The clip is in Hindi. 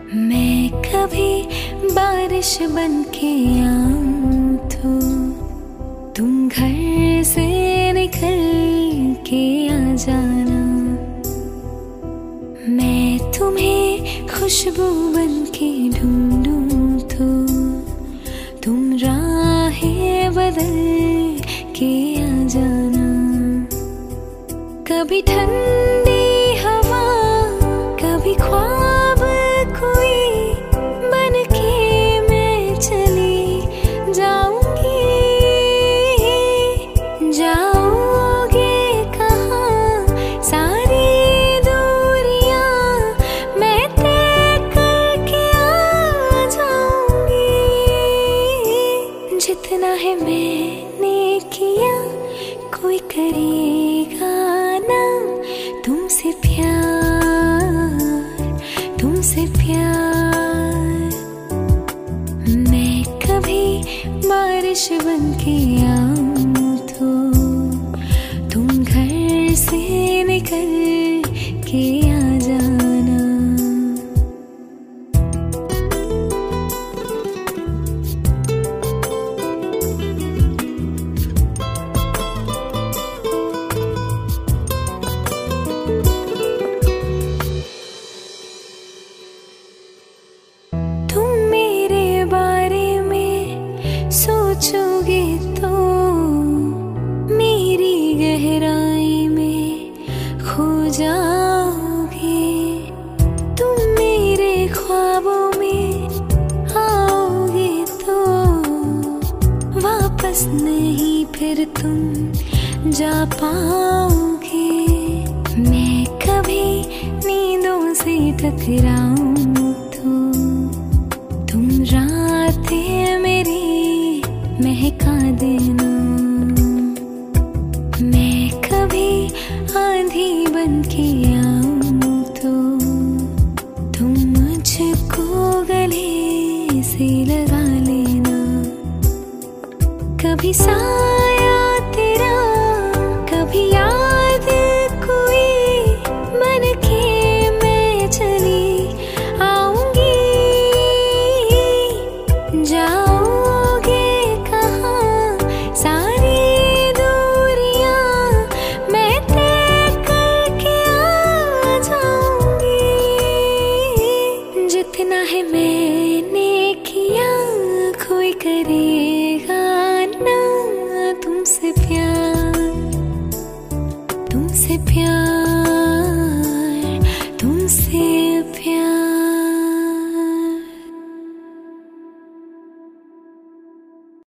मैं कभी बारिश बन के आऊं तो तुम घर से निकल के आ जाना। मैं तुम्हें खुशबू बन के ढूंढूं तो तुम राहें बदल के आ जाना। कभी ठंडी हवा, कभी ख्वाब कोई बन के मैं चली जाऊंगी। जाओगे कहाँ सारी दूरियां, मैं तय करके आ जाऊंगी। जितना है मैंने किया कोई करेगा ना तुमसे प्यार, तुमसे प्यार। मैं कभी बारिश बन के आऊं तो तुम घर से निकल के आ जाना। सोचोगे तो मेरी गहराई में खो जाओगे। तुम मेरे ख्वाबों में आओगे तो वापस नहीं फिर तुम जा पाओगे। मैं कभी नींदों से टकराऊं तो तुम रातें मेरी महका देना। मैं कभी आंधी बन के आऊं तो तुम मुझको गले से लगा लेना। कभी साया तेरा, कभी याद कोई बन के मैं चली आऊंगी। जाओगे कहाँ सारी दूरियां, मैं तय करके आ जाऊंगी। जितना है मैंने किया कोई करेगा ना तुमसे प्यार, तुमसे प्यार, तुमसे